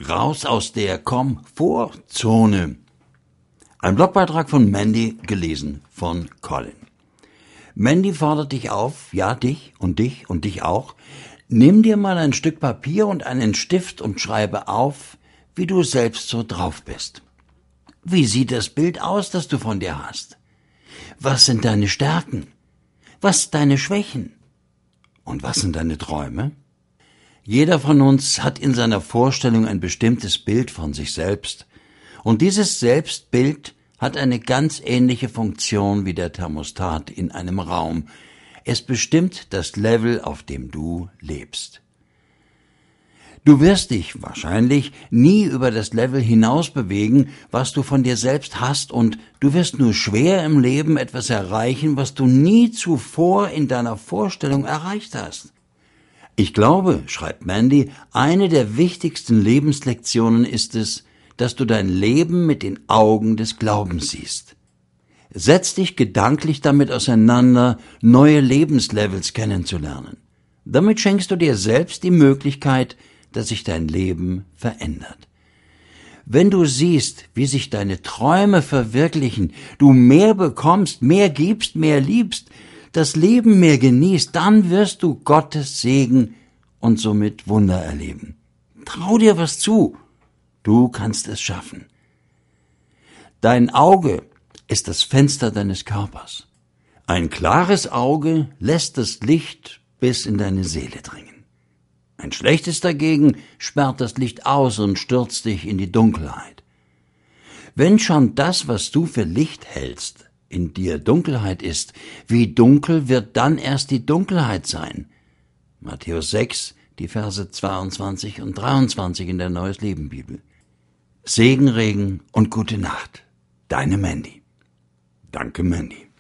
Raus aus der Komfortzone. Ein Blogbeitrag von Mandy, gelesen von Colin. Mandy fordert dich auf, ja, dich und dich und dich auch. Nimm dir mal ein Stück Papier und einen Stift und schreibe auf, wie du selbst so drauf bist. Wie sieht das Bild aus, das du von dir hast? Was sind deine Stärken? Was deine Schwächen? Und was sind deine Träume? Jeder von uns hat in seiner Vorstellung ein bestimmtes Bild von sich selbst. Und dieses Selbstbild hat eine ganz ähnliche Funktion wie der Thermostat in einem Raum. Es bestimmt das Level, auf dem du lebst. Du wirst dich wahrscheinlich nie über das Level hinaus bewegen, was du von dir selbst hast, und du wirst nur schwer im Leben etwas erreichen, was du nie zuvor in deiner Vorstellung erreicht hast. Ich glaube, schreibt Mandy, eine der wichtigsten Lebenslektionen ist es, dass du dein Leben mit den Augen des Glaubens siehst. Setz dich gedanklich damit auseinander, neue Lebenslevels kennenzulernen. Damit schenkst du dir selbst die Möglichkeit, dass sich dein Leben verändert. Wenn du siehst, wie sich deine Träume verwirklichen, du mehr bekommst, mehr gibst, mehr liebst, das Leben mehr genießt, dann wirst du Gottes Segen und somit Wunder erleben. Trau dir was zu. Du kannst es schaffen. Dein Auge ist das Fenster deines Körpers. Ein klares Auge lässt das Licht bis in deine Seele dringen. Ein schlechtes dagegen sperrt das Licht aus und stürzt dich in die Dunkelheit. Wenn schon das, was du für Licht hältst, in dir Dunkelheit ist, wie dunkel wird dann erst die Dunkelheit sein? Matthäus 6, die Verse 22 und 23 in der Neues Leben Bibel. Segen, Regen und gute Nacht. Deine Mandy. Danke, Mandy.